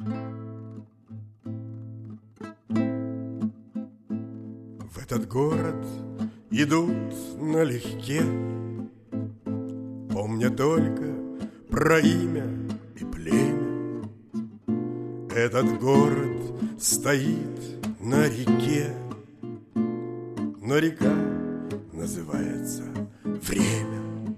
В этот город идут налегке, помня только про имя и племя. Этот город стоит на реке, но река называется время.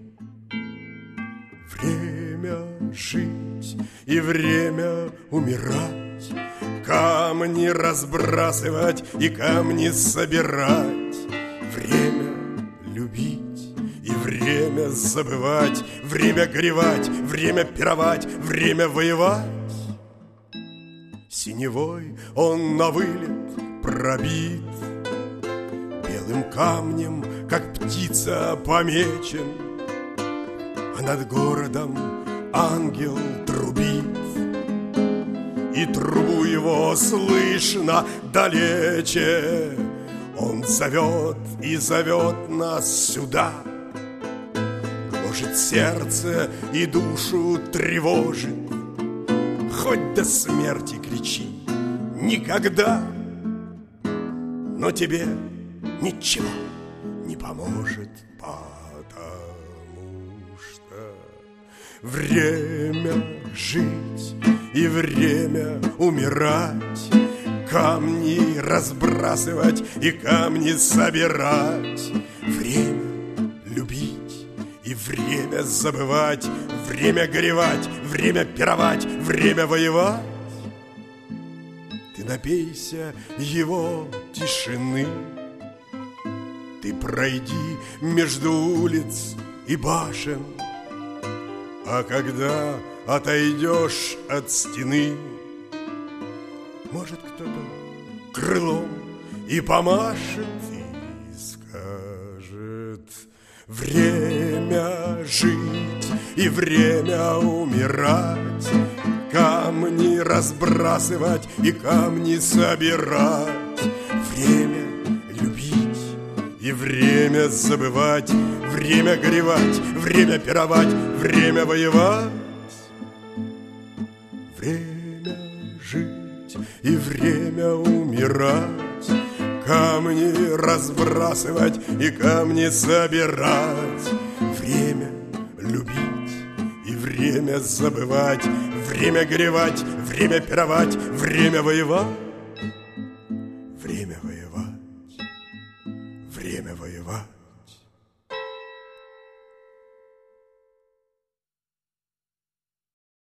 Время жить и время умирать, камни разбрасывать и камни собирать. Время любить и время забывать, время горевать, время пировать, время воевать. Синевой он на вылет пробит, белым камнем, как птица, помечен, а над городом ангел трубит, и трубу его слышно далече. Он зовет и зовет нас сюда, гложет сердце и душу тревожит. Хоть до смерти кричи, никогда, но тебе ничего не поможет, потому что время жить и время умирать, камни разбрасывать и камни собирать, время любить и время забывать, время горевать, время пировать, время воевать. Ты напейся его тишины, ты пройди между улиц и башен, а когда отойдешь от стены, может, кто-то крылом и помашет, и скажет: время жить и время умирать, камни разбрасывать и камни собирать, время любить и время забывать, время горевать, время пировать, время воевать. Время жить и время умирать, камни разбрасывать и камни собирать, время любить и время забывать, время горевать, время пировать, время воевать.